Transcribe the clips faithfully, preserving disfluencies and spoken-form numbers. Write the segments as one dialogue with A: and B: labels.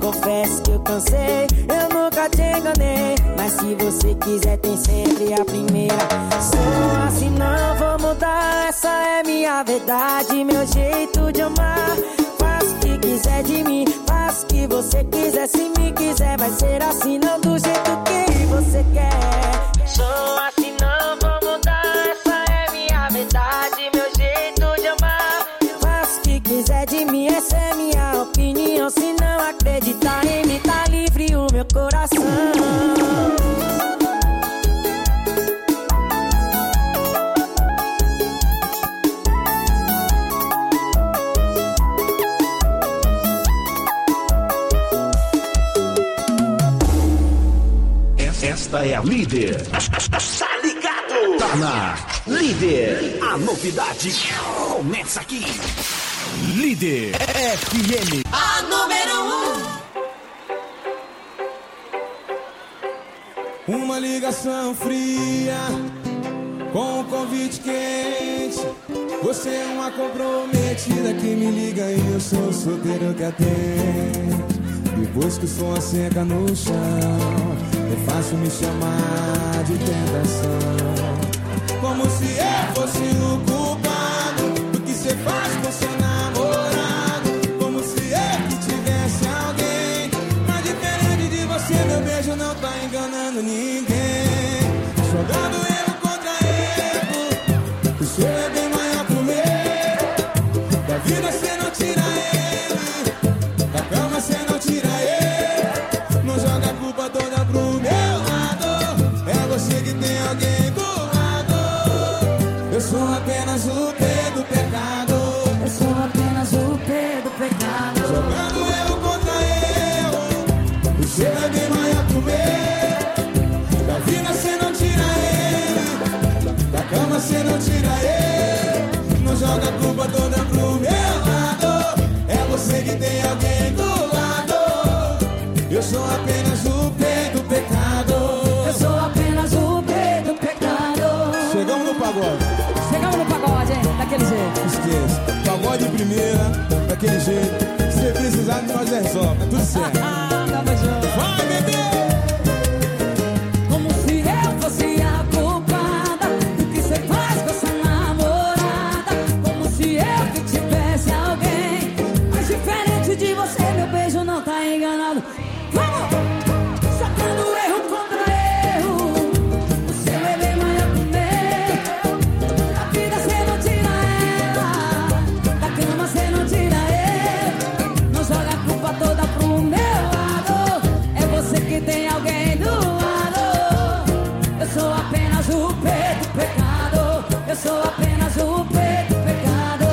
A: confesso que eu cansei, eu nunca te enganei. Mas se você quiser tem sempre a primeira. Sou assim, não vou mudar, essa é minha verdade, meu jeito de amar. Faça o que quiser de mim, faça o que você quiser. Se me quiser vai ser assim, não do jeito que você quer. Sou assim, não vou mudar, essa é minha verdade, meu jeito de amar. Faça o que quiser de mim, essa é minha opinião. Se não acreditar em mim, tá livre o meu coração.
B: Esta é a líder. Tá ligado? Tá na líder. A novidade começa aqui. Líder F M.
C: A número
D: um. Uma ligação fria com um convite quente. Você é uma comprometida que me liga e eu sou o solteiro que atende. Depois que o som seca no chão, é fácil me chamar de tentação. Como se eu fosse o culpado do que cê faz com seu namorado. Como se eu que tivesse alguém. Mas diferente de você, meu beijo não tá enganando ninguém. Jogando erro contra erro, o seu é bem maior que o meu. Da vida cê não tira ele, da cama cê não tira ele. Não joga a culpa toda pro meu lado. É você que tem alguém do lado. Eu sou apenas o P do pecado.
C: Eu sou apenas o P do pecado.
D: Jogando eu contra eu. O seu é bem maior que o meu. Da vida cê não tira ele, da cama cê não tira ele. Não joga a culpa toda pro meu lado. É você que tem alguém do lado. Eu sou apenas o P do pecado.
C: Eu sou apenas o P do pecado.
D: Chegamos no pagode.
C: Chegamos no pagode, hein? Daquele jeito.
D: Esqueça. Pagode de primeira, daquele jeito. Se você precisar de nós, resolve. Tá tudo certo.
C: Tamo junto.
D: Vai, bebê!
C: Como se eu fosse a culpada do que cê faz com essa namorada. Como se eu que tivesse alguém. Mas diferente de você, meu beijo não tá enganado. Vamos! Sacando erro contra erro. O seu é bem maior que o meu. Da vida cê não tira ela, da cama cê não tira ele. Não joga a culpa toda pro meu lado. É você que tem alguém do lado. Eu sou apenas o P do pecado. Eu sou apenas o P do pecado.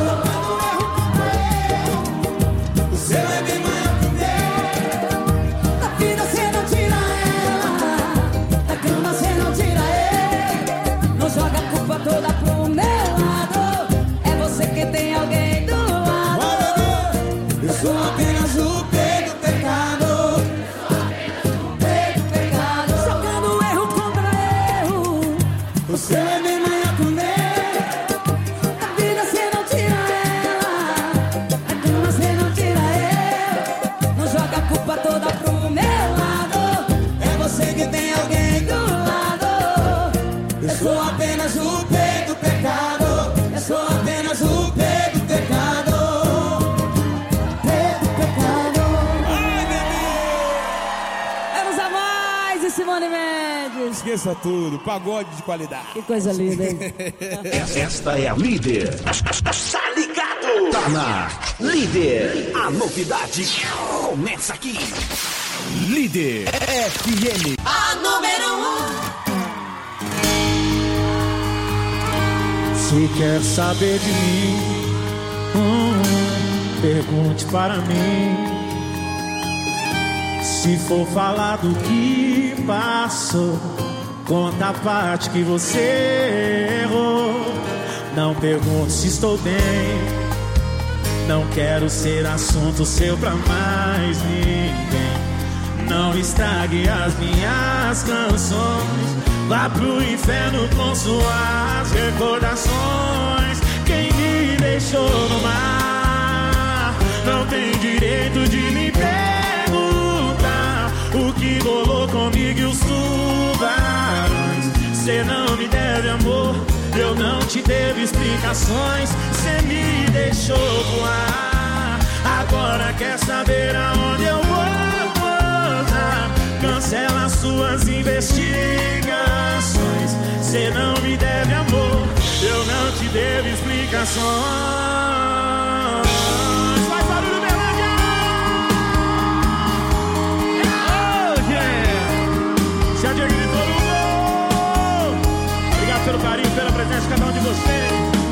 D: O seu é bem maior que o meu.
C: Da vida cê não tira ela, da cama cê não tira ele. Não joga a culpa toda pro meu lado. É você que tem alguém do lado.
D: Vai, bebê! Eu sou apenas o P do pecado.
C: P do pecado. Jogando erro contra erro.
D: O seu é bem maior que o meu.
C: Da vida cê não tira ela, da cama cê não tira ele. Não joga a culpa toda pro meu lado.
D: É você que tem alguém do
C: lado.
D: Eu sou apenas o P do pecado. Eu sou apenas o P do pecado.
C: P do pecado.
D: Ai, bebê!
C: Vamos a mais, e Simone Mendes.
D: Esqueça tudo, pagode de qualidade.
C: Que coisa linda, hein?
B: Esta é a líder. Tá ligado? Tá na líder. A novidade começa aqui. Líder F M.
C: A número um.
E: Se quer saber de mim, hum, pergunte para mim. Se for falar do que passou, conta a parte que você errou. Não pergunte se estou bem, não quero ser assunto seu pra mais ninguém. Não estrague as minhas canções, vá pro inferno com suas recordações. Quem me deixou no mar não tem direito de me perguntar Cê não me deve amor, eu não te devo explicações. Cê me deixou voar, agora quer saber aonde eu vou pousar. Cancela suas investigações. Cê não me deve amor, eu não te devo explicações. Faz barulho, Berlândia! Oh, yeah! Se a Diego gritou no gol! Obrigado pelo carinho, pela presença de cada um de vocês.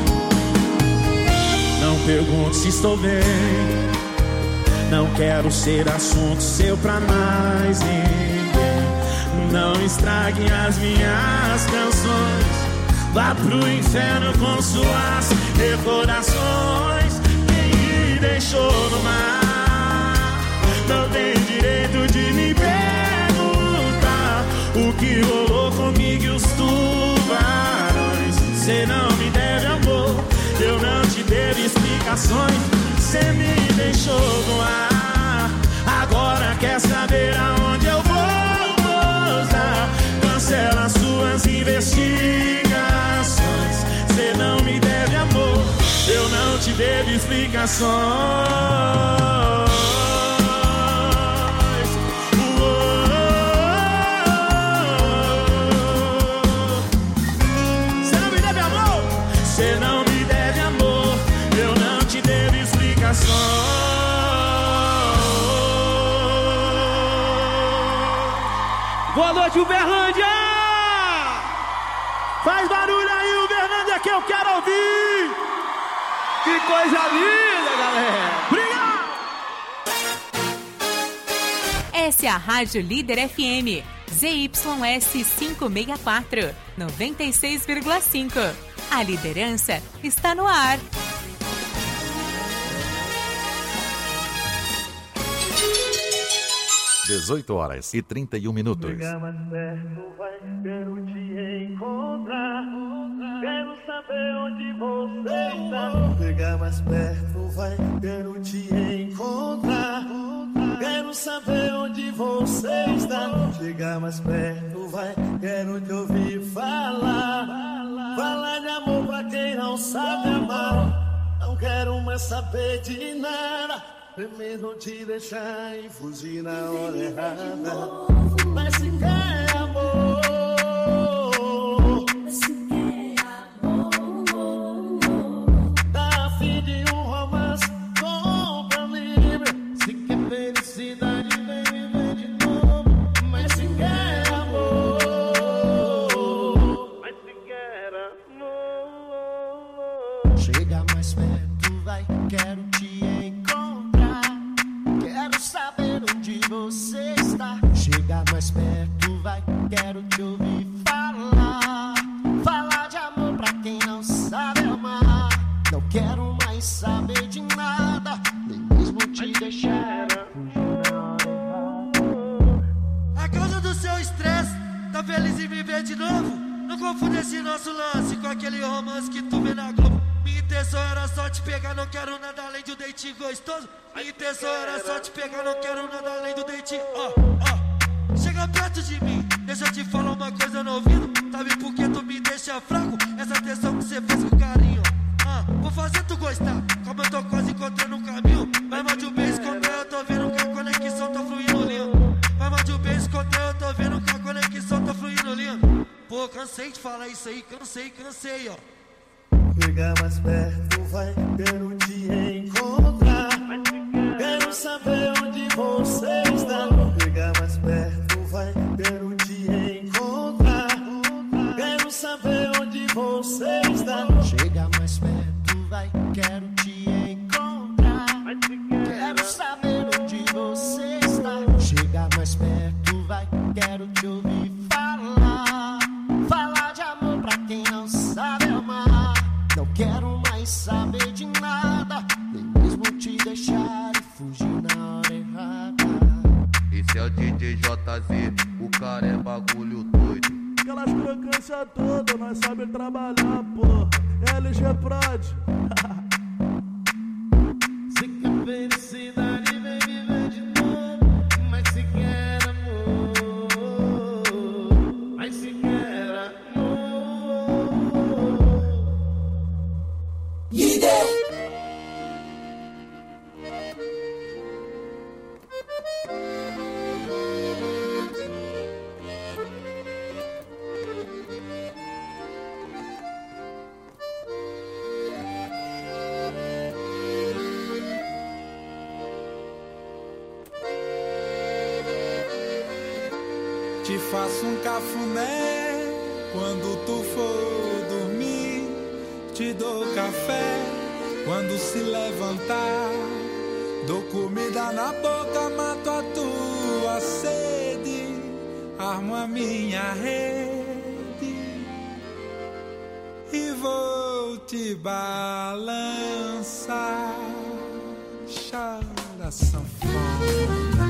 E: Não pergunte se estou bem, não quero ser assunto seu pra mais ninguém. Não estrague as minhas canções, vá pro inferno com suas recordações. Quem me deixou no mar não tem direito de me perguntar o que rolou comigo e os tubarões. Cê não me deve amor, eu não te devo explicações. Cê me deixou no ar, agora quer saber aonde eu vou pousar. Cancela suas investigações. Cê não me deve amor, eu não te devo explicações. Cê não me deve amor, cê não me deve amor, eu não te devo explicações. Boa noite, Uberlândia! Faz barulho aí, Uberlândia, que eu quero ouvir! Que coisa linda, galera! Obrigado!
F: Essa é a Rádio Líder F M, Z Y S quinhentos e sessenta e quatro, noventa e seis vírgula cinco. A liderança está no ar.
G: dezoito horas e trinta e um minutos.
H: Chegar mais perto, vai, quero te encontrar. Quero saber onde você está. Chegar mais perto, vai, quero te encontrar. Quero saber onde você está. Chegar mais perto, vai, quero te ouvir falar. Falar de amor pra quem não sabe amar. Não quero mais saber de nada. Primeiro te deixar e fugir na hora errada. Mas se quer amor, mas se quer amor, tá a fim de um romance, compra livre. Se quer felicidade, vem viver de novo. Mas se quer amor, mas se quer amor. Chega mais perto, vai, quero te saber onde você está. Chega mais perto, vai, quero te ouvir falar. Falar de amor pra quem não sabe amar. Não quero mais saber de nada, nem mesmo te deixar.
I: A causa do seu estresse, tá feliz em me ver de novo? Não confunde esse nosso lance com aquele romance que tu vê na Globo. Minha intenção era só te pegar, não quero nada além de um date gostoso. Minha intenção era só te pegar, não quero nada além do date. Ó, oh, ó, oh. Chega perto de mim, deixa eu te falar uma coisa no ouvido. Sabe por que tu me deixa fraco? Essa atenção que você fez com carinho. Ah, vou fazer tu gostar, como eu tô quase encontrando um caminho. Vai mais de um beijo contra eu, tô vendo que a conexão tá fluindo lindo. Vai mais de um beijo contra eu, tô vendo que a conexão tá fluindo lindo. Pô, cansei de falar isso aí, cansei, cansei, ó.
H: Chega mais perto, vai, quero te encontrar. Quero saber onde você está. Chega mais perto, vai, quero te encontrar. Quero saber onde você está. Chega mais perto, vai, quero te encontrar. Quero saber onde você está. Chega mais perto, vai, quero te ouvir falar. Falar de amor pra quem não sabe amar. Não quero mais saber de nada, nem mesmo te deixar e fugir na hora errada.
J: Esse é o D J J Z, o cara é bagulho doido.
K: Aquelas crocâncias todas, nós sabe trabalhar, porra. L G Prod.
H: Se quer felicidade, vem viver de novo. Mas se quer amor, mas se quer amor.
D: Te faço um cafuné quando tu for dormir. Te dou café quando se levantar. Dou comida na boca, mato a tua sede. Armo a minha rede e vou te balançar. Chora sanfona.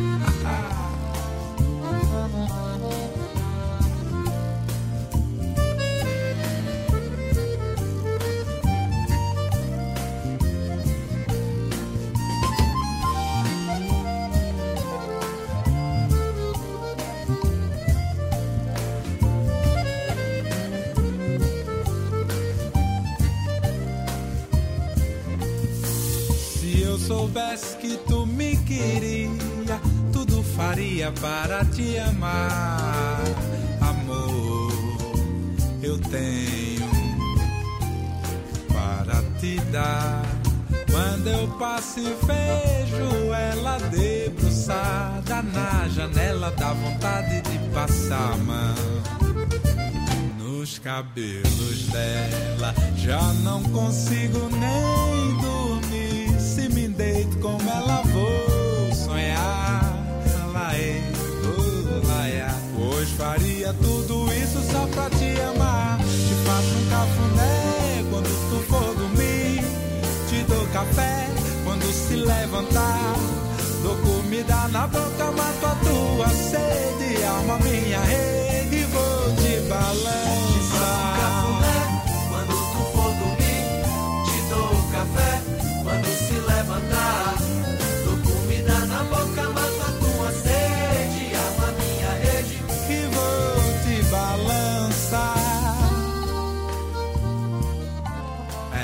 D: Soubesse que tu me queria, tudo faria para te amar. Amor, eu tenho para te dar. Quando eu passo e vejo ela debruçada na janela, dá vontade de passar a mão nos cabelos dela. Já não consigo nem dormir. Se me deito com ela vou sonhar. Laê, oh, laia. Hoje faria tudo isso só pra te amar. Te faço um cafuné quando tu for dormir. Te dou café quando se levantar. Dou comida na boca, mato a tua sede. Arma minha rede e vou te balançar. Te faço um cafuné quando tu for dormir. Te dou café quando se levantar. Dou comida na boca, mato a tua sede. Arma minha rede e vou te balançar. É.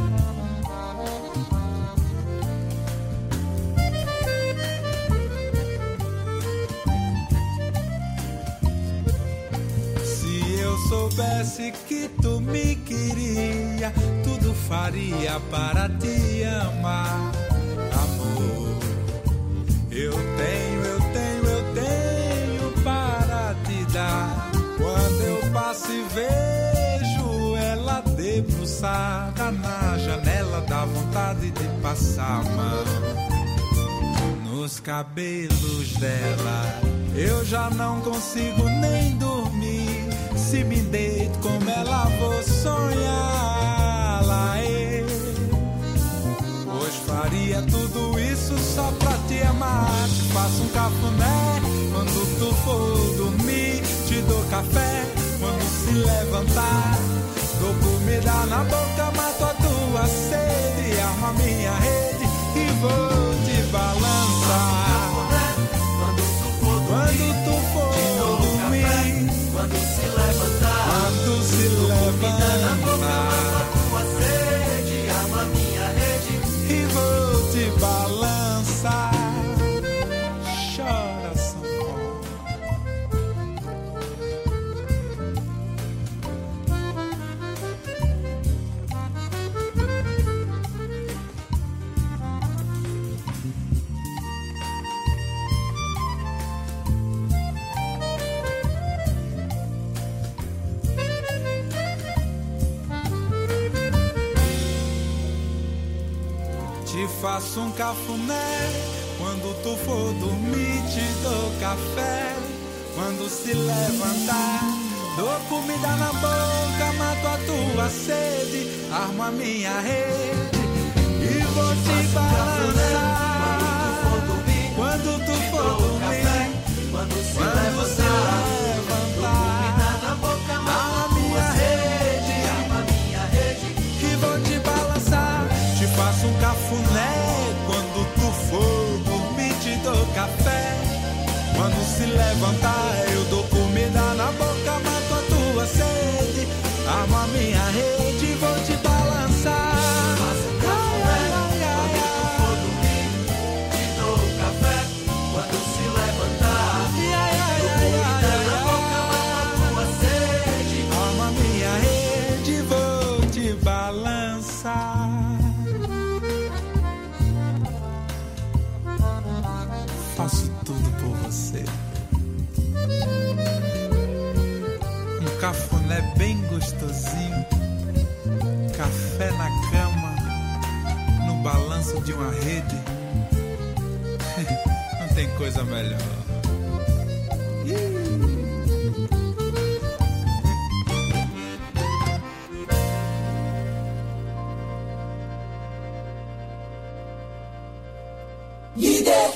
D: Se eu soubesse que tu me queria, tudo faria para te amar. Amor, eu tenho, eu tenho, eu tenho para te dar. Quando eu passo e vejo ela debruçada na janela, dá vontade de passar a mão nos cabelos dela. Eu já não consigo nem dormir. Se me deito com ela vou sonhar. Laê. Hoje faria tudo isso só pra te amar. Te faço um cafuné quando tu for dormir. Te dou café quando se levantar. Dou comida na boca, mato a tua sede. Armo a minha rede e vou te balançar. Quando tu for dormir, quando se levantar, quando se levantar, na boca, mato a tua sede, arma minha rede e vou te balançar. Chora, sanfona. Te faço um cafuné quando tu for dormir. Te dou café quando se levantar. Dou comida na boca, mato a tua sede. Armo a minha rede e vou te balançar. Quando tu for dormir, quando se levantar. Dou comida na boca, mato a minha rede. Armo a minha rede e vou te balançar. Te faço um cafuné quando tu for dormir. Te dou café quando se levantar. Eu dou comida na boca, mato a tua sede. Armo a minha rede e vou te balançar. Te faço um cafuné quando tu for dormir. Te dou café quando se levantar. Dou comida na boca, mato a tua sede. Armo a minha rede e vou te balançar. Faço tudo por você.
L: cafuné bem gostosinho, café na cama, no balanço de uma rede. Não tem coisa melhor.
C: Líder.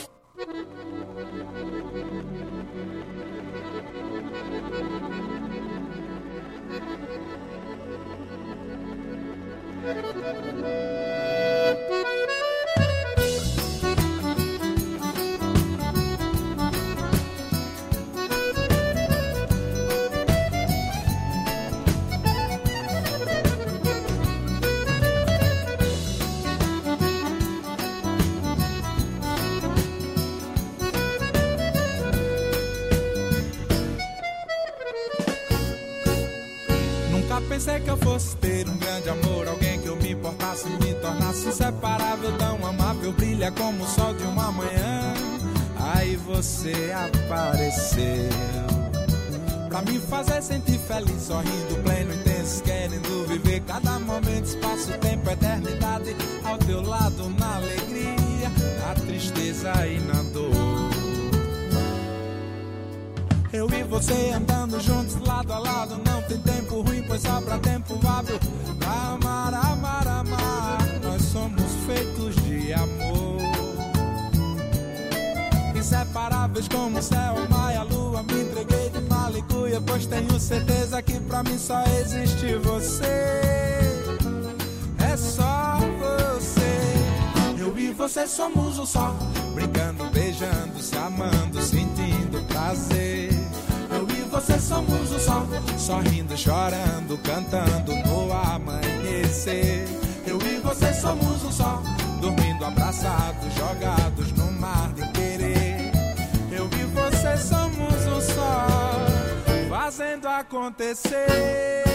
L: Pensei que eu fosse ter um grande amor, alguém que eu me importasse, me tornasse inseparável, tão amável, brilha como o sol de uma manhã. Aí você apareceu pra me fazer sentir feliz, sorrindo, pleno, intenso, querendo viver cada momento, espaço, tempo, eternidade, ao teu lado, na alegria, na tristeza e na dor. Eu e você andando juntos, lado a lado, não tem tempo ruim, pois sobra tempo hábil pra amar, amar, amar. Nós somos feitos de amor, inseparáveis como o céu, o mar e a lua. Me entreguei de malicuia, pois tenho certeza que pra mim só existe você. É só você. Eu e você somos um só, brincando, beijando, se amando, sentindo prazer. Eu e você somos um só, sorrindo, chorando, cantando no amanhecer. Eu e você somos um só, dormindo, abraçados, jogados no mar de querer. Eu e você somos um só, fazendo acontecer.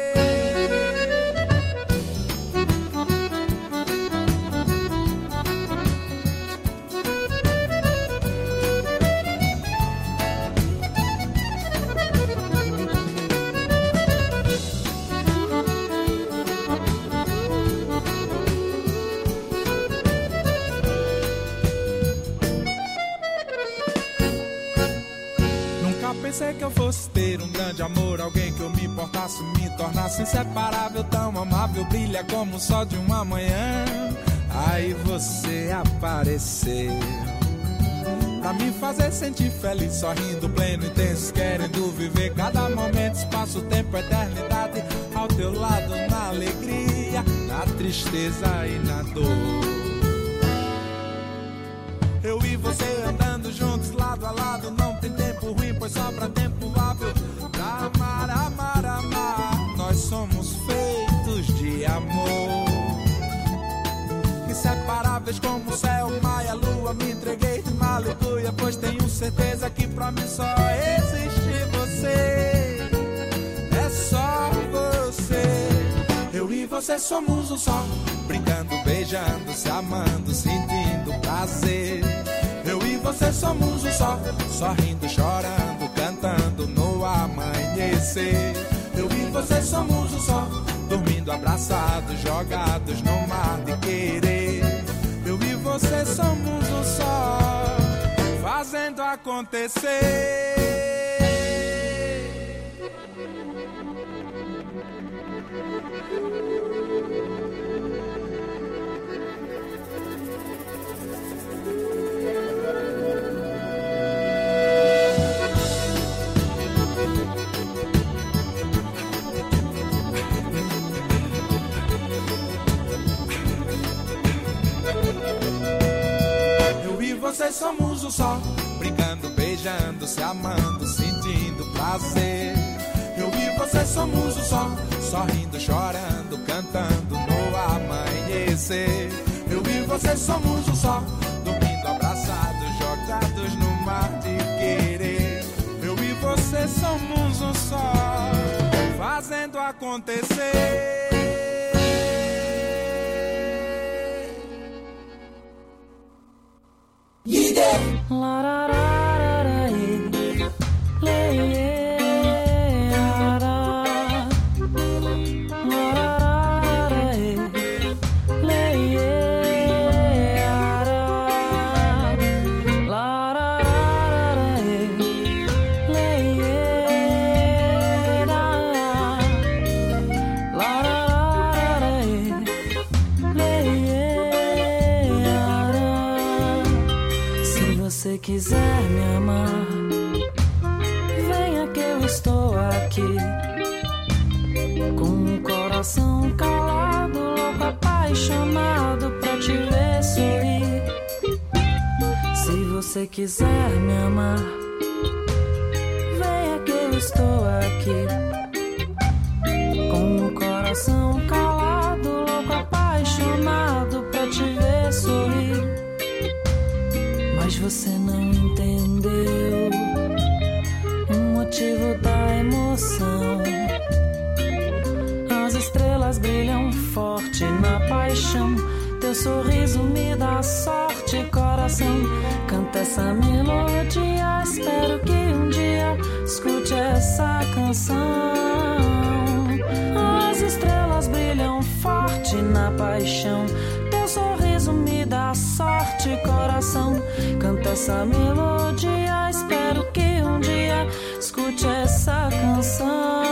L: Pensei que eu fosse ter um grande amor, alguém que eu me importasse, me tornasse inseparável, tão amável, brilha como o sol de uma manhã. Aí você apareceu pra me fazer sentir feliz, sorrindo, pleno, intenso, querendo viver cada momento, espaço, tempo, eternidade, ao teu lado, na alegria, na tristeza e na dor. Eu e você andando juntos, lado a lado, não tem tempo ruim, pois sobra tempo hábil pra amar, amar, amar. Nós somos feitos de amor, inseparáveis como o céu, o mar e a lua. Me entreguei de malicuia, pois tenho certeza que pra mim só existe você. É só você. Eu e você somos um só, brincando, beijando, se amando, sentindo prazer. Eu e você somos um só, sorrindo, chorando, cantando no amanhecer. Eu e você somos um só, dormindo, abraçados, jogados no mar de querer. Eu e você somos um só, fazendo acontecer. Vocês somos um só, brincando, beijando, se amando, sentindo prazer. Eu e você somos um só, sorrindo, chorando, cantando no amanhecer. Eu e você somos um só, dormindo, abraçados, jogados no mar de querer. Eu e você somos um só, fazendo acontecer.
C: Líder.
A: La,
M: aqui, com o coração calado, louco, apaixonado pra te ver sorrir. Se você quiser me amar, venha que eu estou aqui, com o coração calado, louco, apaixonado pra te ver sorrir. Mas você não entendeu o motivo da emoção. As estrelas brilham forte na paixão, teu sorriso me dá sorte, coração. Canta essa melodia, espero que um dia escute essa canção. As estrelas brilham forte na paixão, teu sorriso me dá sorte, coração. Canta essa melodia, espero que um dia escute essa canção.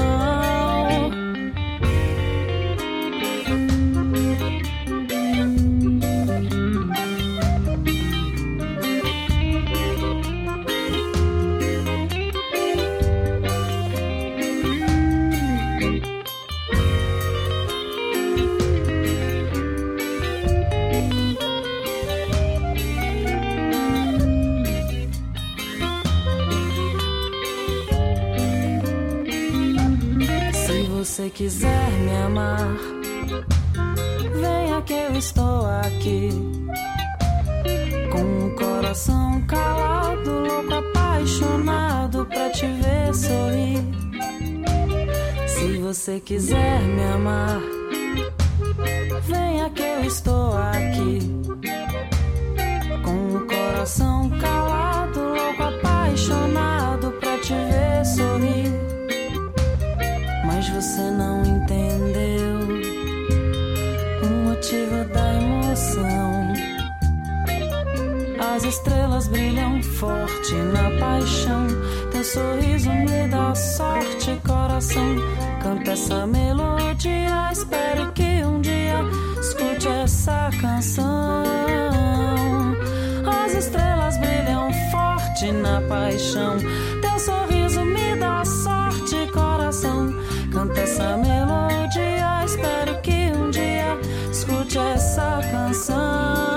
M: Se quiser me amar, venha que eu estou aqui, com o coração calado, louco, apaixonado pra te ver sorrir. Se você quiser me amar, venha que eu estou aqui, com o coração calado, louco, apaixonado pra te ver sorrir. Mas você não entendeu o motivo da emoção. As estrelas brilham forte na paixão, teu sorriso me dá sorte, coração. Canta essa melodia, espero que um dia escute essa canção. As estrelas brilham forte na paixão, teu sorriso me dá sorte, coração. Canta essa melodia, espero que um dia escute essa canção.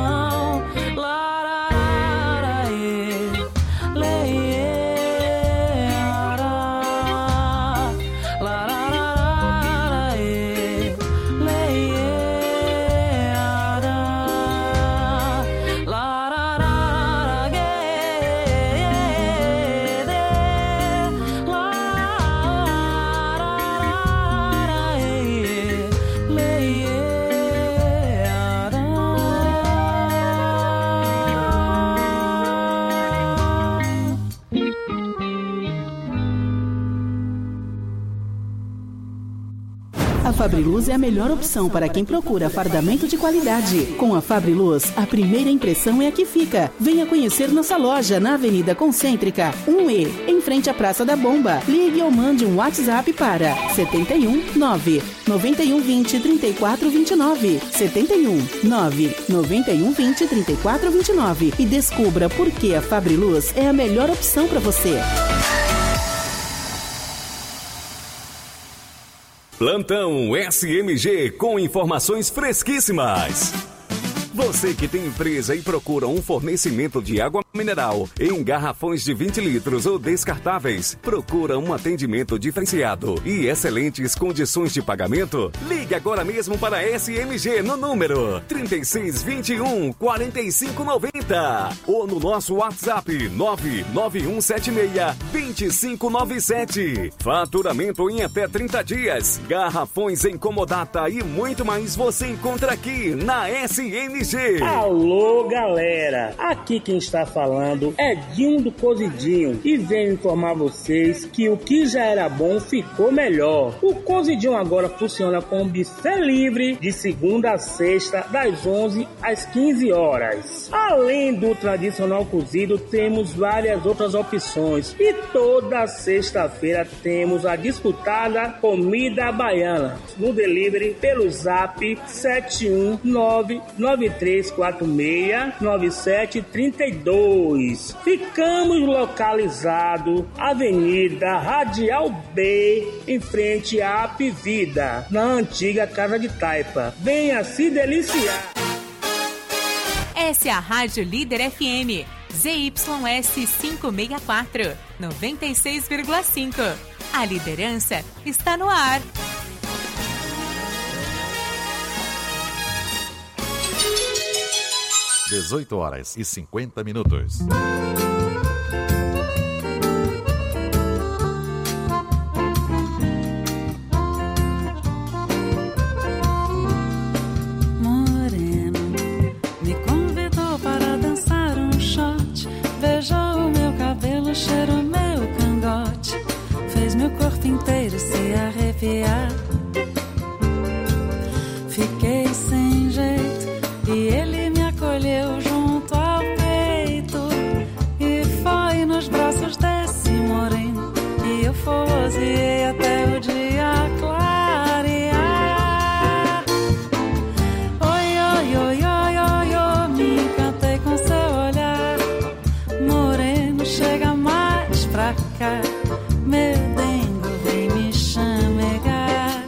N: A Fabriluz é a melhor opção para quem procura fardamento de qualidade. Com a Fabriluz, a primeira impressão é a que fica. Venha conhecer nossa loja na Avenida Concêntrica, um E, em frente à Praça da Bomba. Ligue ou mande um WhatsApp para sete um nove nove um dois zero três quatro dois nove, sete um nove nove um dois zero três quatro dois nove e descubra por que a Fabriluz é a melhor opção para você.
O: Plantão S M G com informações fresquíssimas. Você que tem empresa e procura um fornecimento de água mineral em garrafões de vinte litros ou descartáveis, procura um atendimento diferenciado e excelentes condições de pagamento? Ligue agora mesmo para a S M G no número trinta e seis, vinte e um, quarenta e cinco, noventa ou no nosso WhatsApp nove nove um sete seis, dois cinco nove sete. Faturamento em até trinta dias, garrafões em comodata e muito mais você encontra aqui na S M G.
P: Alô, galera! Aqui quem está falando é Dinho do Cozidinho e venho informar vocês que o que já era bom ficou melhor. O Cozidinho agora funciona com buffet livre de segunda a sexta, das onze às quinze horas. Além do tradicional cozido, temos várias outras opções e toda sexta-feira temos a disputada comida baiana no delivery pelo zap sete um nove nove três quatro seis, nove sete três dois. Ficamos localizados Avenida Radial B, em frente à Apivida, na antiga Casa de Taipa. Venha se deliciar.
F: Essa é a Rádio Líder F M, Z Y S quinhentos e sessenta e quatro, noventa e seis vírgula cinco. A liderança está no ar.
G: dezoito horas e cinquenta minutos.
M: Moreno me convidou para dançar um shot. Beijou o meu cabelo, cheirou meu cangote. Fez meu corpo inteiro se arrepiar. Fiquei sem jeito e ele me acolheu junto ao peito. E foi nos braços desse moreno que eu forroseei até o dia clarear. Oi, oi, oi, oi, oi, oi, me encantei com seu olhar. Moreno, chega mais pra cá. Meu dengo, vem me chamegar.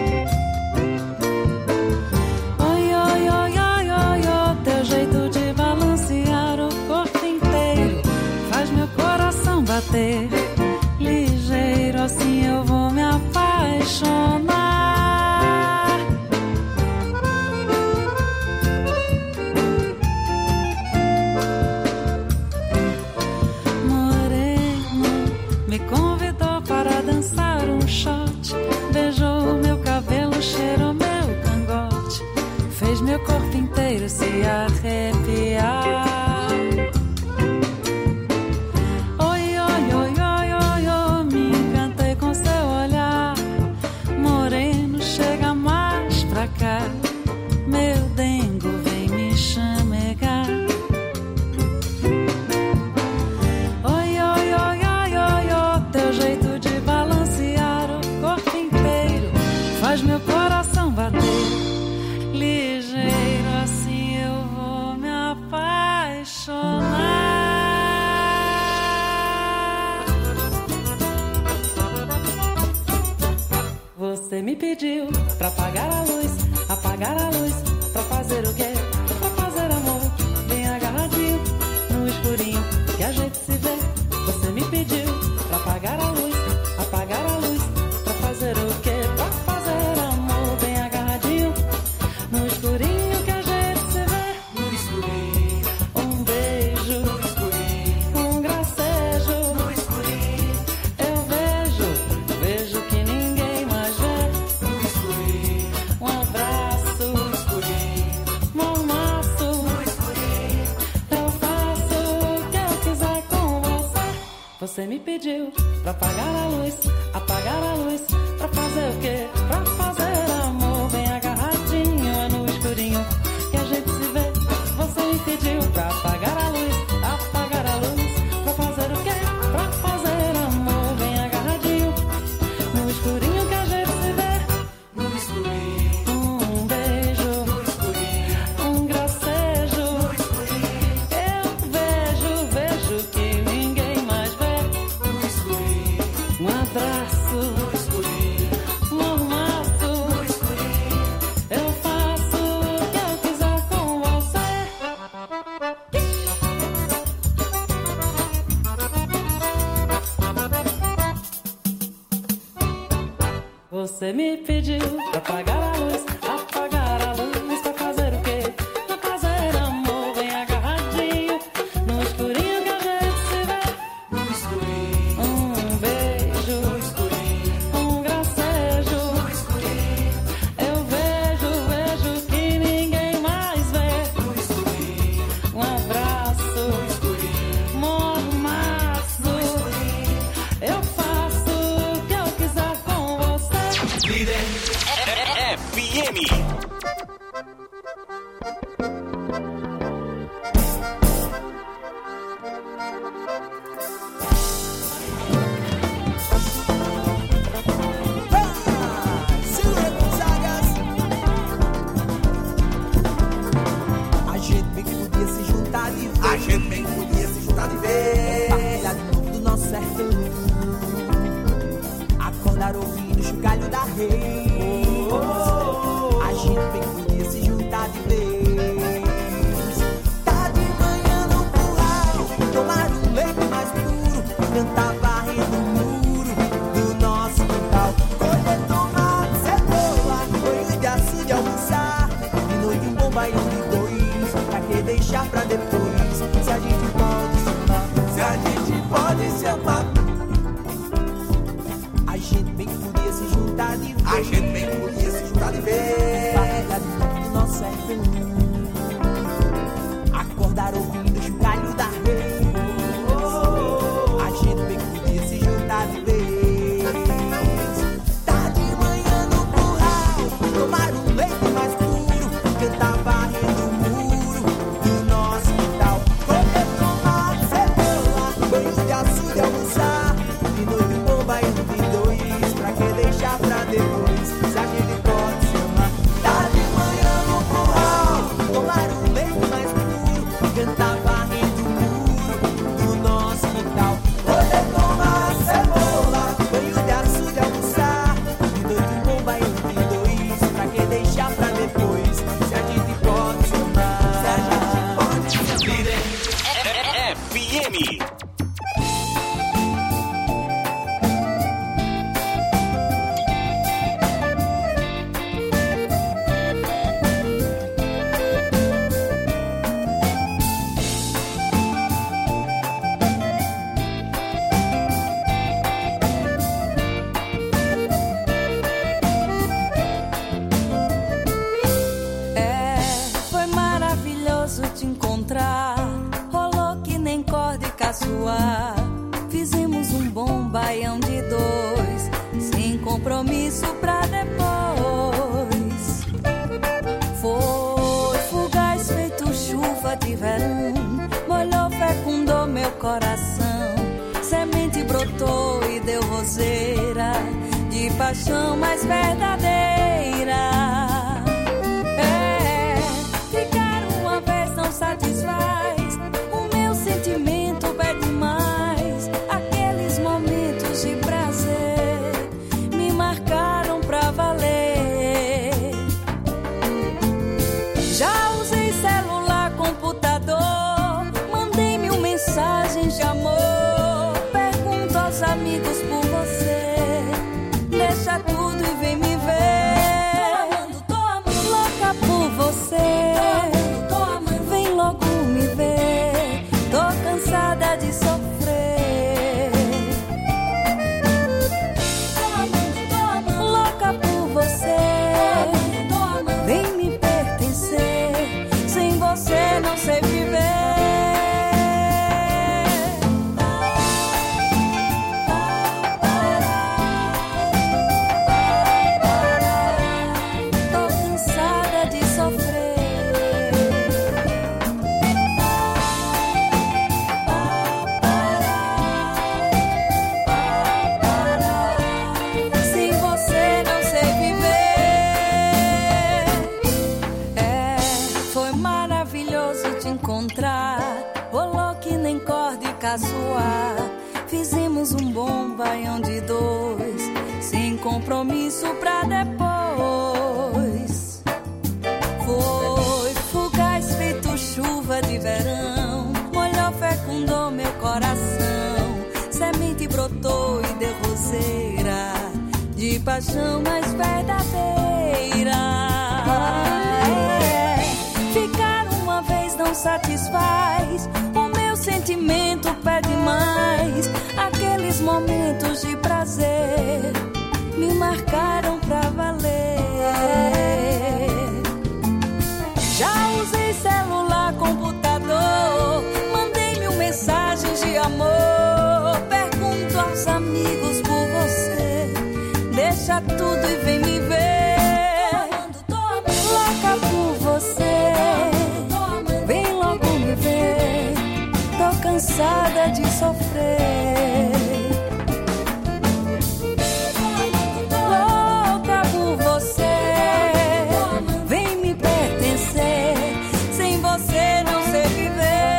M: Oi, oi, oi, oi, oi, oi, teu jeito de balancear o corpo inteiro faz meu coração bater ligeiro, assim eu vou me apaixonar. Moreno me convidou para dançar um shot. Beijou meu cabelo, cheirou meu cangote. Fez meu corpo inteiro se arrepiar. Oi, oi, oi, oi, oi, oi, me encantei com seu olhar. Moreno, chega mais pra cá. Meu dengo, vem me chamegar. Oi, oi, oi, oi, oi, oi, teu jeito de balancear o corpo inteiro faz meu coração bater ligeiro, assim eu vou me apaixonar. Você me pediu pra apagar a luz, apagar a luz, pra fazer o quê? Pra fazer amor, bem agarradinho, no escurinho, que a gente se vê. Você me pediu pra apagar a luz, apagar a luz, pra fazer o quê? Pra fazer amor, bem agarradinho, no escurinho, que a gente se vê. No escurinho, um beijo, no escurinho, um gracejo, no escurinho, eu vejo, vejo que ninguém mais vê. No escurinho, um abraço, no escurinho, mormaço, no escurinho, eu faço o que eu quiser com você. Você me pediu pra apagar a luz, apagar a luz, pra fazer o quê? Pra fazer amor, bem agarradinho, é no escurinho que a gente se vê. Você me pediu pra apagar a luz, apagar a luz, pra fazer o quê? Pra fazer amor, bem agarradinho, no escurinho que a gente se vê. No escurinho, um beijo, no escurinho, um gracejo, no escurinho, eu vejo, vejo que ninguém mais vê. No escurinho, um abraço, no escurinho, um mormaço, no escurinho, eu faço o que eu quiser com você. Você me pediu pra apagar a luz, apagar a luz, pra fazer o quê? Pra fazer amor, bem agarradinho, no escurinho que a gente se vê. No escurinho, um beijo, no escurinho, um gracejo, no escurinho, eu vejo, vejo que ninguém mais vê. No escurinho, um abraço, no escurinho, mormaço, no escurinho, eu faço o que eu quiser com você.
O: Líder F M.
A: rei. A gente bem podia se juntar de vez. Tá de manhã no curral, tomar um leite mais puro, cantar varrendo o muro do nosso quintal. Colher tomate, cebola, banho de açude, almoçar. De noite um bom baião de dois, pra que deixar pra depois? Se a gente pode se amar, se a gente pode se amar. A gente bem podia se juntar de vez. A gente bem podia se juntar de vez. Partilhar de tudo do nosso sertão. Acordar ouvindo o chocalho da rei. A gente bem podia se juntar de vez. Tá de manhã no curral, tomar um leite mais puro, cantar varrendo o muro do nosso quintal. Comer tomate, cebola, banho de açude, almoçar. De noite um bom baião de dois, pra que deixar pra depois? Se a gente pode se amar. Tá de manhã no curral, tomar um leite mais puro, cantar varrendo o muro do nosso quintal. Poder tomar cebola, banho de açude, almoçar. De noite um bom baião de dois, pra que deixar pra depois? Se a gente pode se amar. Se a gente pode se amar.
B: F M.
M: É, foi maravilhoso te encontrar. Rolou que nem corda e caçoar. Fizemos um bom baião de dois, sem compromisso pra depois. Foi fugaz feito chuva de verão, molhou, fecundou meu coração. Semente brotou e deu roseira, de paixão mais verdadeira. É, ficar uma vez não satisfaz, o meu sentimento pede mais. Aqueles momentos de prazer me marcaram pra valer. Já usei celular, computador, mandei mil mensagens de amor. Pergunto aos amigos por você, deixa tudo e vem me ver. Tô amando, louca por você. Tô amando, vem logo me ver. Tô cansada de sofrer. Tô amando, tô amando, louca por você. Tô amando, vem me pertencer. Sem você não sei viver. Tô cansada de sofrer. Sem você não sei viver. É, foi maravilhoso te encontrar. Rolou que nem corda e caçoar. Fizemos um bom baião de dois, sem compromisso pra depois. Foi fugaz feito chuva de verão, molhou, fecundou meu coração. Semente brotou e deu roseira, de paixão mais verdadeira. É, ficar uma vez não satisfaz, o meu sentimento pede mais. Aqueles momentos de prazer me marcaram pra valer. Já usei celular, computador, mandei mil mensagens de amor. Pergunto aos amigos por você, deixa tudo e vem me ver. Tô amando, tô amando, louca por você. Tô amando, vem logo me ver. Tô cansada de sofrer. Louca por você, vem me pertencer. Sem você não sei viver.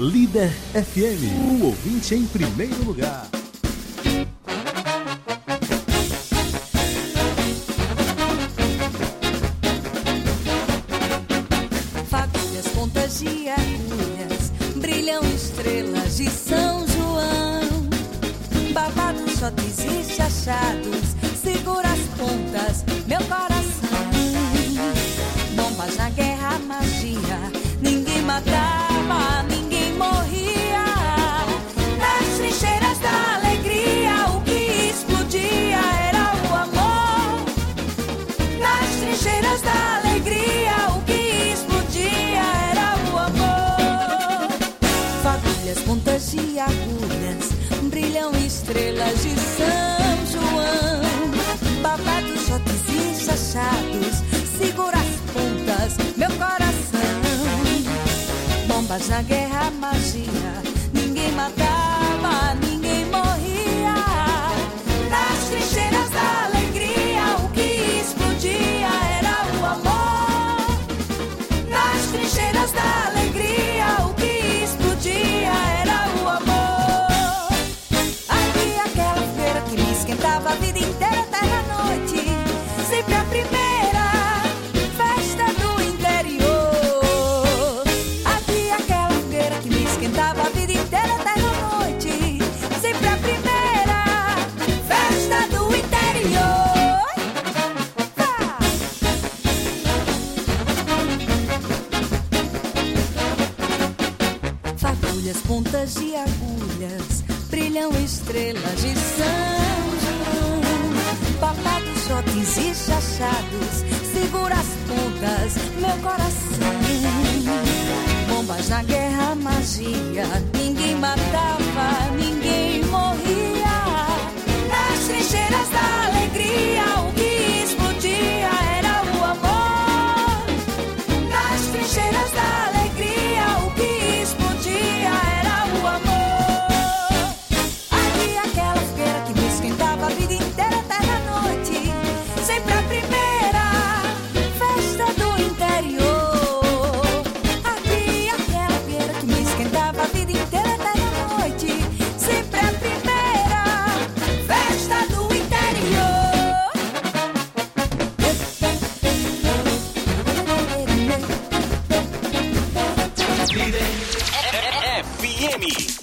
B: Líder F M, o ouvinte em primeiro lugar.
C: Fagulhas, pontas de agulhas, brilham estrelas de São João. Babados, shots e chachados, segura as pontas, meu coração. Bombas na guerra, magia, ninguém matava, ninguém morria. Nas trincheiras da alegria, o que explodia era o amor. Nas trincheiras da alegria, o que explodia era o amor. Fagulhas, pontas de agulhas, brilham estrelas de São João. Babados, shots e chachados, segura as pontas, meu coração. Bombas na guerra, magia, ninguém matava, ninguém morria. Nas trincheiras da alegria, o que explodia era o amor. Nas trincheiras da alegria, o que explodia era o amor. Havia aquela fogueira que me esquentava a vida inteira, eterna noite, sempre a primeira. Pontas de agulhas, brilham estrelas de São João. Babados, shots e chachados, segura as pontas, meu coração. Bombas na guerra, magia, ninguém matava, ninguém morria. Nas trincheiras da alegria, o que explodia era o amor. Nas trincheiras da alegria, o que explodia era o amor. Havia aquela fogueira que me esquentava a vida inteira, eterna noite, sempre a primeira festa do interior. Havia aquela fogueira que me esquentava a vida inteira, eterna noite, sempre a primeira festa do interior.
B: F M.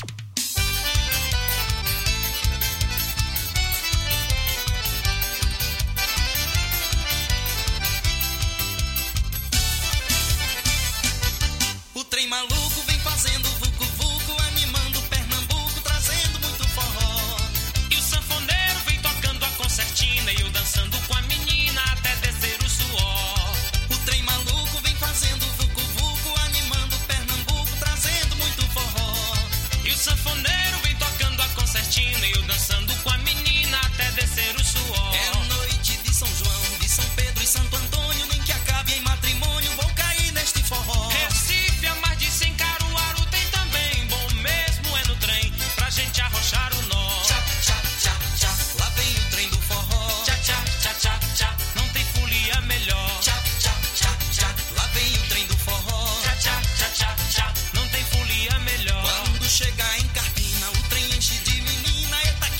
Q: O trem maluco vem fazendo vucu-vucu, animando Pernambuco, trazendo muito forró. E o sanfoneiro vem tocando a concertina e eu dançando com a menina até descer o suor. O trem maluco vem fazendo vucu-vucu, animando Pernambuco, trazendo muito forró. E o sanfoneiro vem tocando a concertina e eu dançando com a menina até descer o suor. É noite de São João, de São Pedro e Santo Antônio, nem que acabe em matrimônio, vou cair neste forró. Recife, a mais de cem, Caruaru tem também, bom mesmo é no trem, pra gente arrochar o nó. Tchá, tchá, tchá, tchá, lá vem o trem do forró. Tchá, tchá, tchá, tchá, tchá, não tem folia melhor. Tchá, tchá, tchá, tchá, lá vem o trem do forró. Tchá, tchá, tchá, tchá, tchá, não tem folia melhor. Quando chegar em Carpina, o trem enche de menina, eita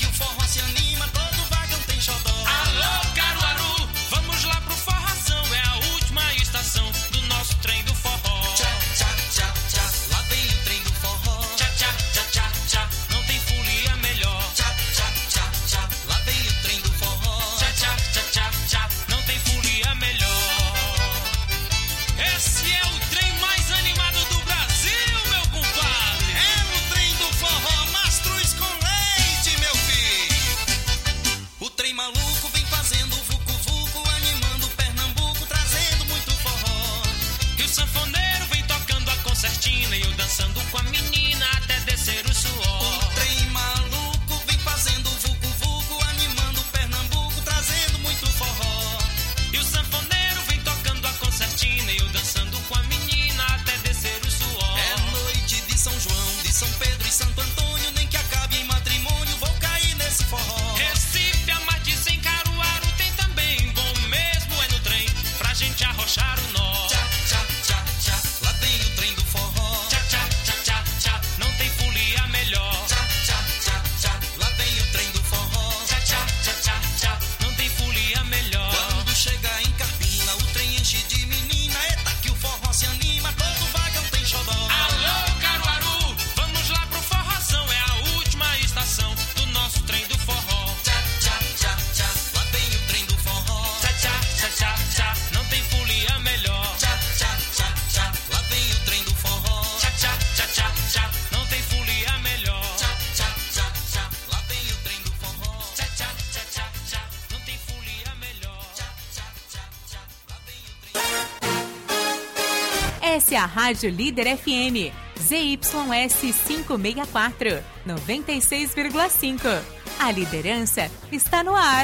F: Essa é a Rádio Líder F M, Z Y S quinhentos e sessenta e quatro, noventa e seis vírgula cinco. A liderança está no ar.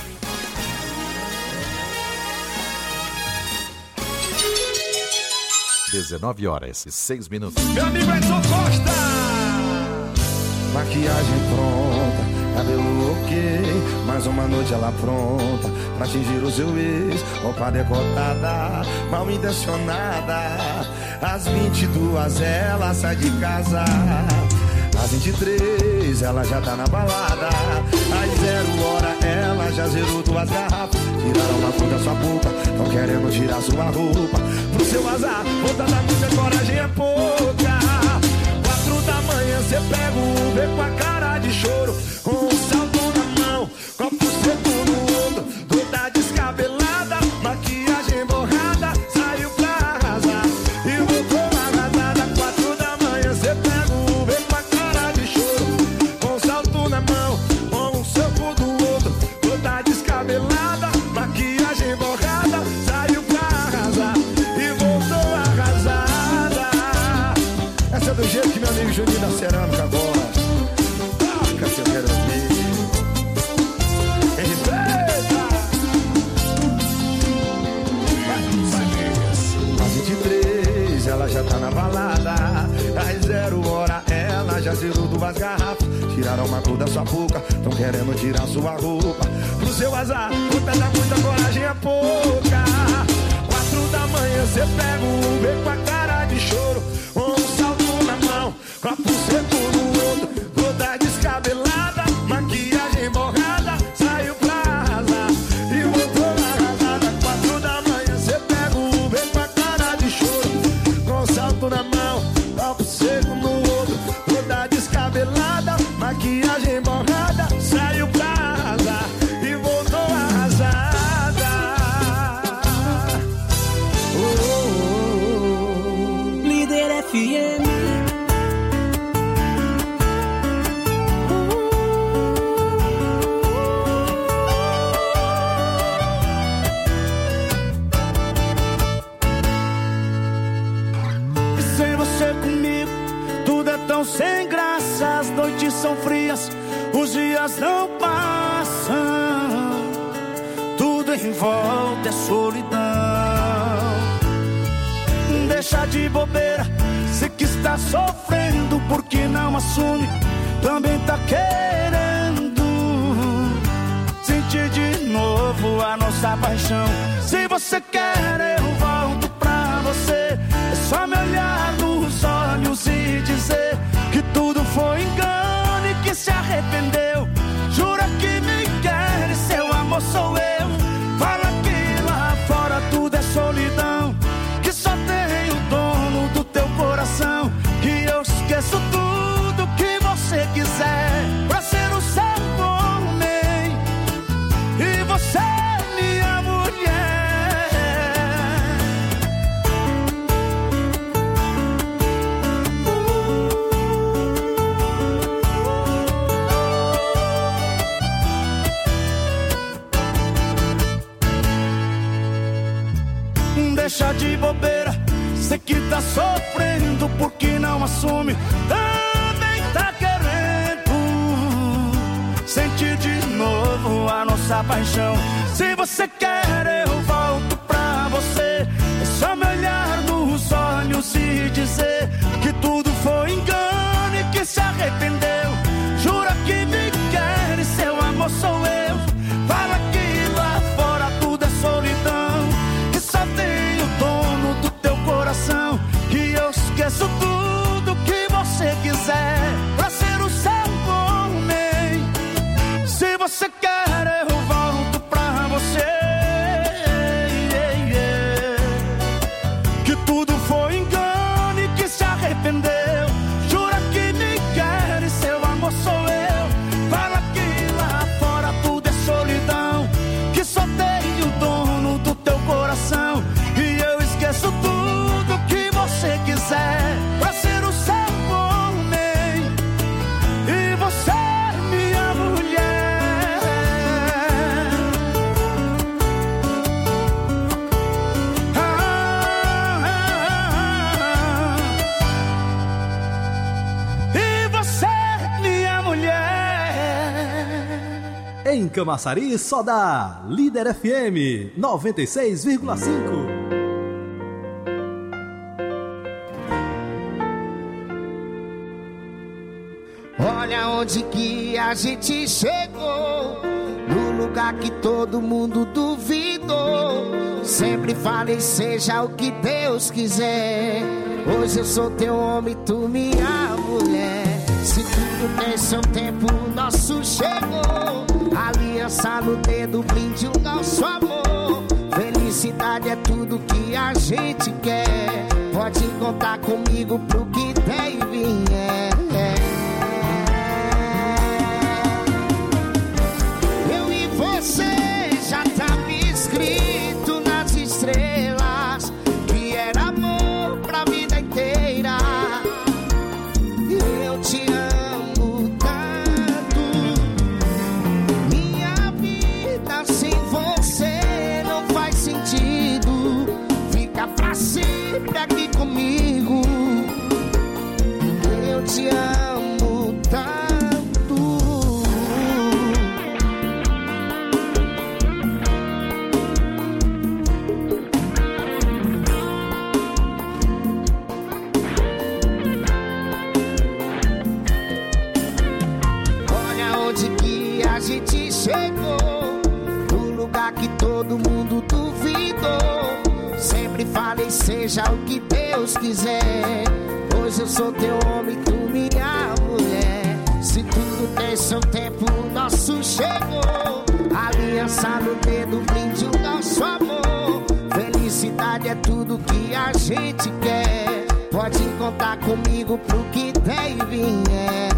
G: dezenove horas e seis minutos.
D: Meu amigo Edson Costa! Maquiagem pronta, cabelo ok, mais uma noite ela pronta pra atingir o seu ex. Roupa decotada, mal intencionada. Às vinte e duas ela sai de casa. Às vinte e três ela já tá na balada. Às zero hora ela já zerou duas garrafas. Tiraram uma foto da sua boca, tão querendo tirar sua roupa. Pro seu azar, volta da música, coragem é pouca. Quatro da manhã cê pega o Uber com a cara de choro, com um salto na mão, copo seco no outro, toda descabelada, maquiagem borrada, saiu pra arrasar e voltou arrasada. Quatro da manhã cê pega o Uber com a cara de choro, com um salto na mão, com um soco do outro, toda descabelada, maquiagem borrada, saiu pra arrasar e voltou arrasada. Essa é do jeito que meu amigo Juninho da Cerâmica gosta. Toca, seu garotinho. Às vinte e três ela já tá na balada. Às zero hora ela já zerou duas garrafas. Tiraram uma cor da sua boca, tão querendo tirar sua roupa. Pro seu azar, puta da muita coragem é pouca. Quatro da manhã cê pega o Uber com a cara de choro, um salto na mão, copo seco no outro, toda descabelada, maquiagem borrada, saiu pra arrasar e voltou arrasada. Quatro da manhã cê pega o Uber com a cara de choro, com salto na mão, copo seco no outro, toda descabelada, maquiagem borrada, saiu pra arrasar e voltou arrasada. Oh, oh, oh.
A: Líder F M.
K: E sem você comigo, tudo é tão sem graça. As noites são frias, os dias não passam. Tudo em volta é solidão. Deixa de bobeira, sei que está sofrendo porque não assume, também tá querendo sentir de novo a nossa paixão. Se você quer eu volto pra você, é só me olhar nos olhos e dizer que tudo foi engano e que se arrependeu. Jura que me quer e seu amor sou eu. Fala que lá fora tudo é solidão, que só tem o dono do teu coração, que eu esqueço tudo que você quiser pra ser o seu homem e você minha mulher. Deixa de bobeira, sei que tá sofrendo porque não assume, também tá querendo sentir de novo a nossa paixão. Se você quer eu volto pra você, é só me olhar nos olhos e dizer que tudo foi engano e que se arrependeu. Jura que me quer e seu amor sou eu. Fala que lá fora tudo é solidão, que só tem o dono do teu coração, que eu esqueço tudo que você quiser pra ser o seu homem. Se você quer eu volto pra você, que tudo foi engano e que se arrependeu. Jura que me quer e
R: Em Camaçari, só dá Líder F M noventa e seis vírgula cinco.
S: Olha onde que a gente chegou, no lugar que todo mundo duvidou. Sempre falei, seja o que Deus quiser. Hoje eu sou teu homem, tu minha mulher. Se tudo tem seu tempo, o nosso chegou. Aliança no dedo, brinde o nosso amor. Felicidade é tudo que a gente quer. Pode contar comigo pro que der e vier. Eu e você já tá me escrito nas estrelas que era amor pra vida inteira. Eu te amo tanto, minha vida sem você não faz sentido. Fica pra sempre aqui comigo. Eu te amo tanto. Chegou no lugar que todo mundo duvidou. Sempre falei, seja o que Deus quiser. Hoje eu sou teu homem, tu minha mulher. Se tudo tem seu tempo, o nosso chegou. Aliança no dedo, brinde o nosso amor. Felicidade é tudo que a gente quer. Pode contar comigo pro que der e vier.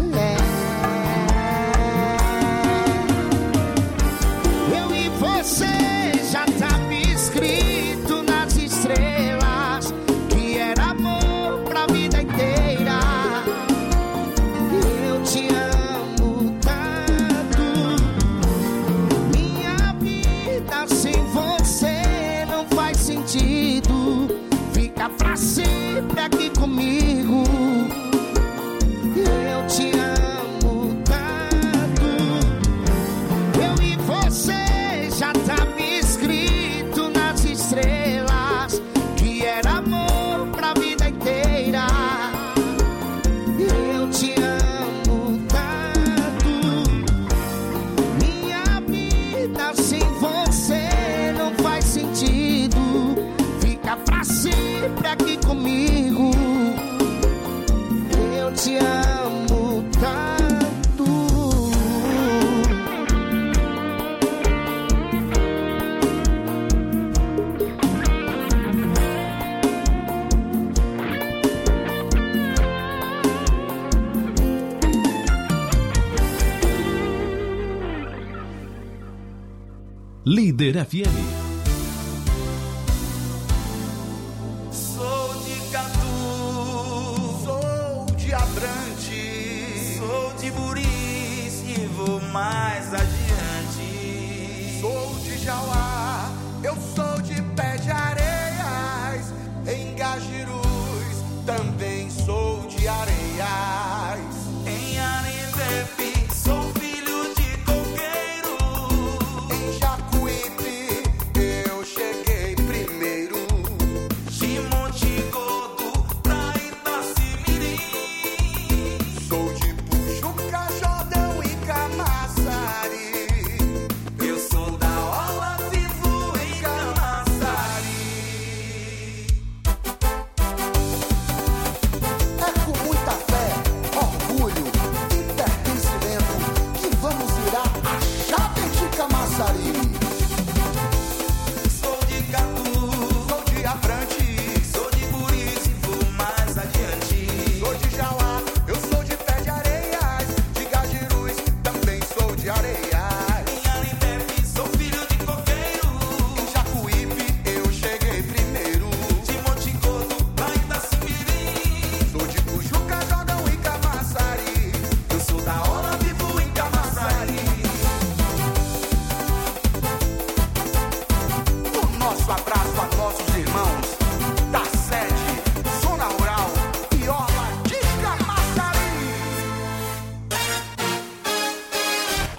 S: Você já tá me escrito nas estrelas que era amor pra vida inteira. Eu te amo tanto, minha vida sem você não faz sentido. Fica pra sempre aqui comigo. Eu te amo tanto, eu e você já tá me escrito nas estrelas que era amor pra vida inteira. Eu te amo tanto, minha vida sem você não faz sentido. Fica pra sempre aqui comigo. Eu te amo tanto.
R: Líder F M.
T: Sou de Catu, sou de Abrante, sou de Buris e vou mais adiante. Sou de Jauá, eu sou de Pé de Areias, em Gajirus também sou de Areias. Em Arepepe sou filho de coqueiro. Em Jacuípe eu cheguei primeiro. De Montigodo pra Itacimirim. Sou de Pujuca, Jordão e Camaçari.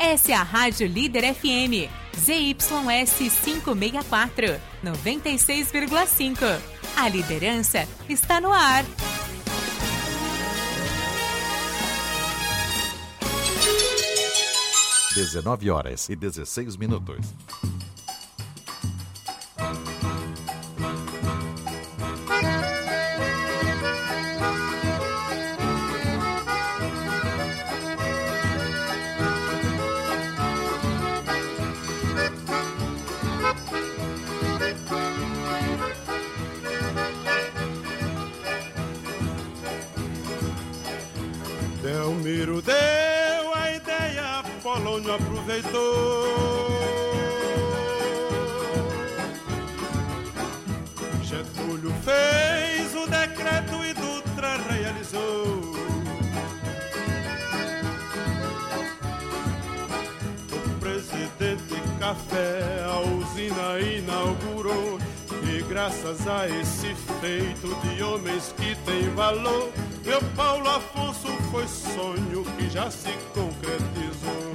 F: Essa é a Rádio Líder F M, Z Y S quinhentos e sessenta e quatro, noventa e seis vírgula cinco. A liderança está no ar.
G: dezenove horas e dezesseis minutos.
U: Delmiro deu a ideia, Polônio aproveitou. Getúlio fez o decreto e Dutra realizou. O presidente Café a usina inaugurou. E graças a esse feito de homens que têm valor, meu Paulo Afonso foi sonho que já se concretizou.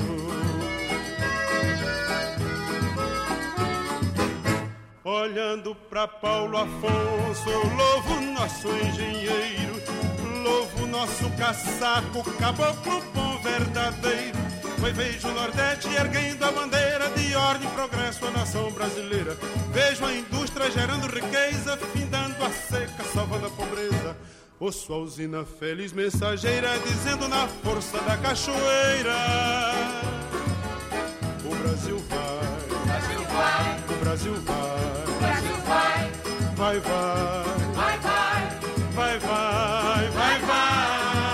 U: Olhando pra Paulo Afonso, eu louvo nosso engenheiro, louvo nosso caçaco, caboclo bom verdadeiro. Foi vejo o Nordeste erguendo a bandeira de ordem e progresso à nação brasileira. Vejo a indústria gerando riqueza, findando a seca, salvando a pobreza. Ouço a usina feliz mensageira dizendo na força da cachoeira: o Brasil vai, o Brasil vai, o Brasil vai, o Brasil vai, vai, vai, vai, vai, vai, vai, vai, vai.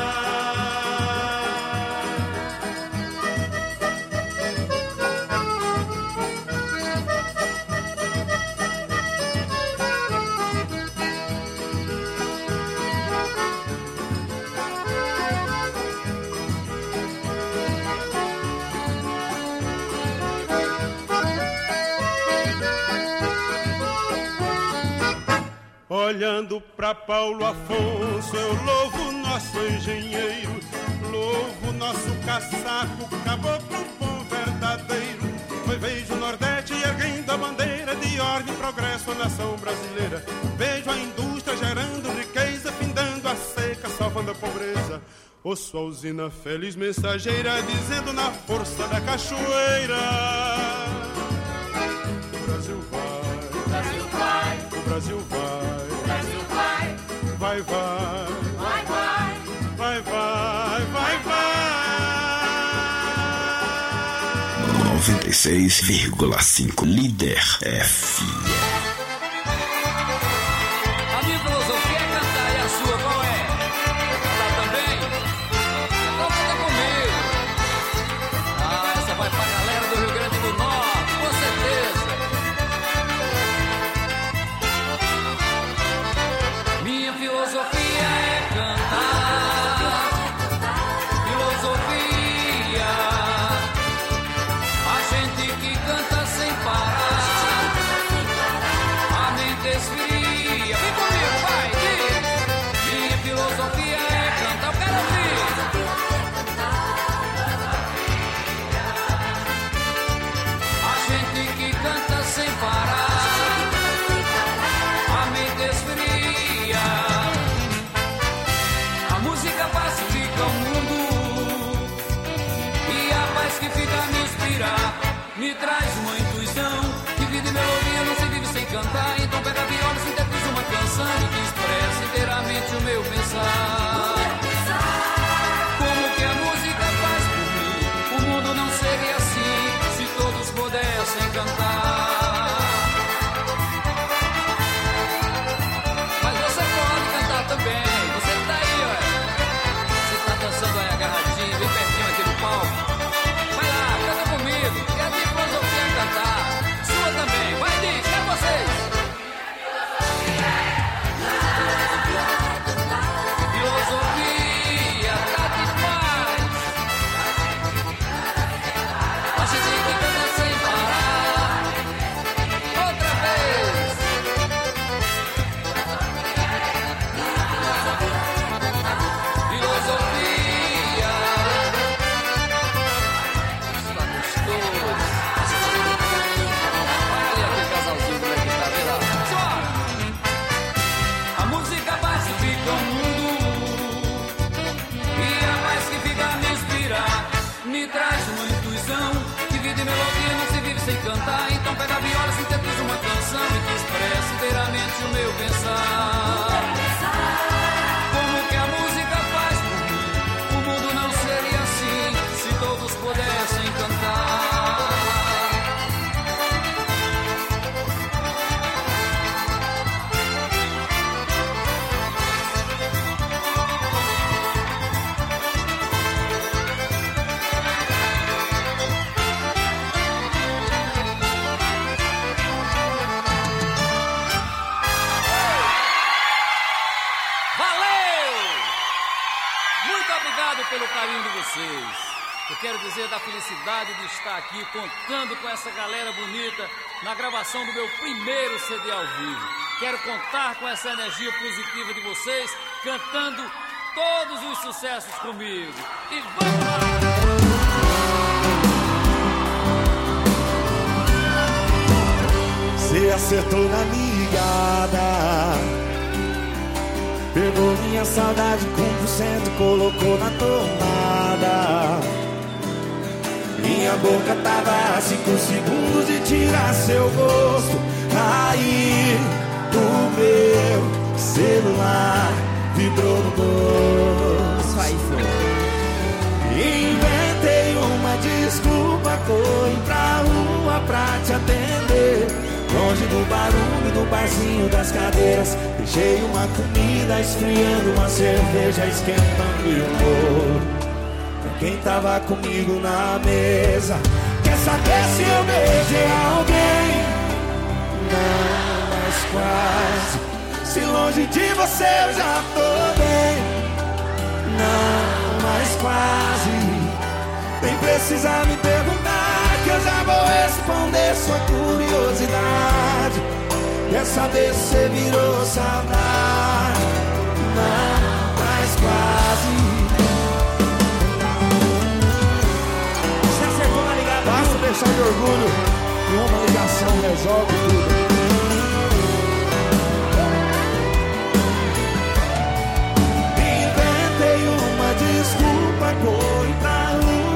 U: Olhando pra Paulo Afonso, eu louvo nosso engenheiro, louvo nosso caçaco, caboclo bom verdadeiro. Foi vejo o Nordeste erguendo a bandeira de ordem e progresso à nação brasileira. Vejo a indústria gerando riqueza, findando a seca, salvando a pobreza. Ouço a usina feliz mensageira dizendo na força da cachoeira: o Brasil vai, o Brasil vai, o Brasil vai. Vai, vai, vai, vai, vai, vai, vai, vai.
B: noventa e seis vírgula cinco Líder F M.
V: A minha filosofia é cantar e a sua qual é? Cantar também? Então canta comigo. Ah, essa vai pra galera do Rio Grande do Norte, com certeza. Minha filosofia é cantar, filosofia, a gente que canta sem parar, cantar. Então pega a viola, sintetiza uma canção e que expressa inteiramente o meu pensar. Como que a música faz por mim? O mundo não seria assim se todos pudessem cantar. Pelo carinho de vocês. Eu quero dizer da felicidade de estar aqui contando com essa galera bonita na gravação do meu primeiro C D ao vivo. Quero contar com essa energia positiva de vocês cantando todos os sucessos comigo. E vamos lá!
H: Você acertou na ligada, pegou minha saudade com por cento, colocou na tomada. Minha boca tava a cinco segundos de tirar seu gosto. Aí o meu celular vibrou no bolso. Aí foi. Inventei uma desculpa, corri pra rua pra te atender. Longe do barulho do barzinho das cadeiras, deixei uma comida esfriando, uma cerveja esquentando e um bolo pra quem tava comigo na mesa. Quer saber se eu beijei alguém? Não, mas quase. Se longe de você eu já tô bem. Não, mas quase. Nem precisa me perguntar, que eu já vou responder sua curiosidade. Quer saber se você virou saudade? Não, mas quase. Você acertou na ligada. Basta deixar de orgulho e uma ligação resolve tudo.